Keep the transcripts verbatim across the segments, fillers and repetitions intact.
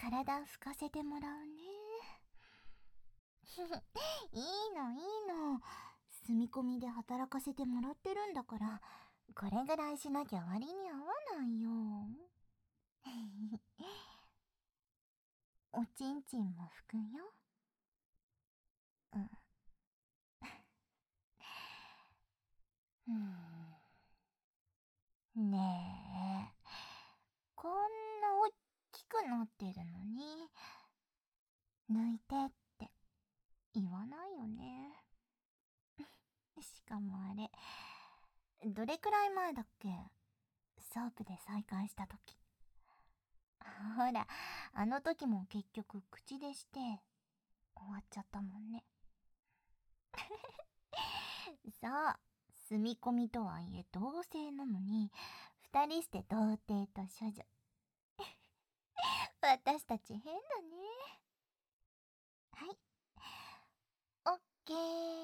体拭かせてもらうね。いいのいいの。住み込みで働かせてもらってるんだから、これぐらいしなきゃ割に合わないよ。おちんちんも拭くよ。うん。ねえ、こんなおっきくなってるのに、抜いてって言わないよね。しかもあれ、どれくらい前だっけ？ソープで再会した時。ほら、あの時も結局口でして終わっちゃったもんね。そう、住み込みとはいえ同性なのに、二人して童貞と処女。私たち変だね。はい、オッケー。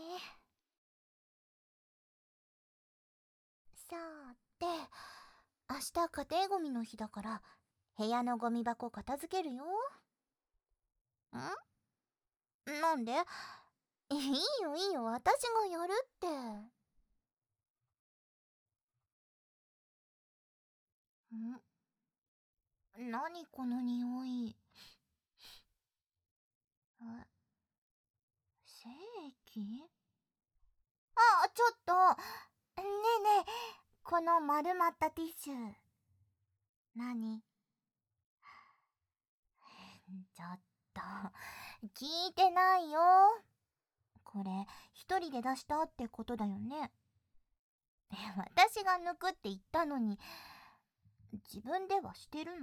さーて、明日家庭ゴミの日だから、部屋のゴミ箱片付けるよ。ん？なんで？いいよいいよ、私がやるって。ん？何この匂い。え、精液？あ、ちょっと。ねえねえ、この丸まったティッシュ。何？ちょっと、聞いてないよ。これ、一人で出したってことだよね。私が抜くって言ったのに、自分ではしてるの？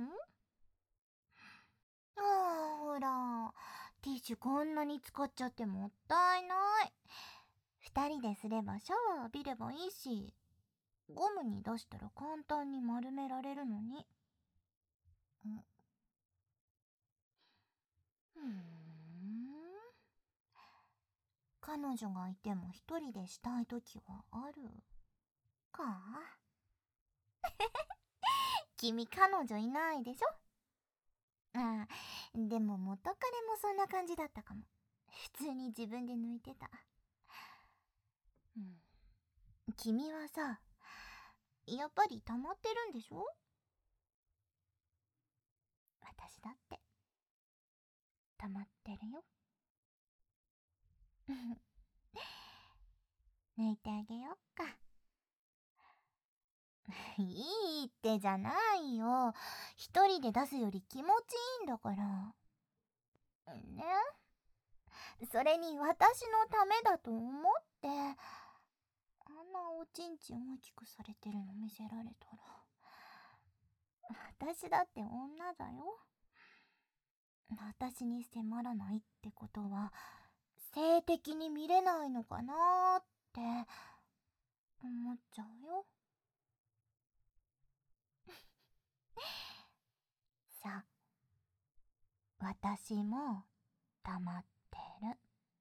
ああ、ほら、ティッシュこんなに使っちゃってもったいない。二人ですればシャワー浴びればいいし、ゴムに出したら簡単に丸められるのに。んふーん。彼女がいても一人でしたいときはあるか？君彼女いないでしょ？ああ、でも元彼もそんな感じだったかも。普通に自分で抜いてた。うん。君はさ、やっぱり溜まってるんでしょ？私だって溜まってるよ。抜いてあげよっか。いいってじゃないよ。一人で出すより気持ちいいんだから。ね？それに私のためだと思って、あんなおちんちん大きくされてるの見せられたら。私だって女だよ。私に迫らないってことは、性的に見れないのかなーって思っちゃうよ。さ、私も溜まってる。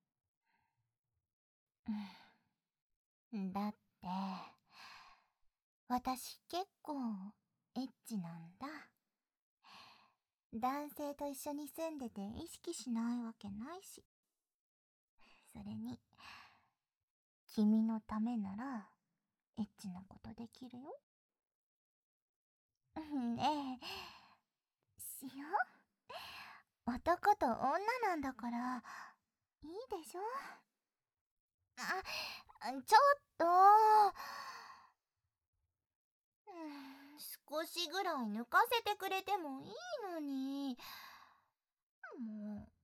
うん、だって、私結構エッチなんだ。男性と一緒に住んでて意識しないわけないし。それに、君のためなら、エッチなことできるよ。ねえ、しよう？男と女なんだから、いいでしょ？あ、ちょっと。うん、少しぐらい抜かせてくれてもいいのに。もう。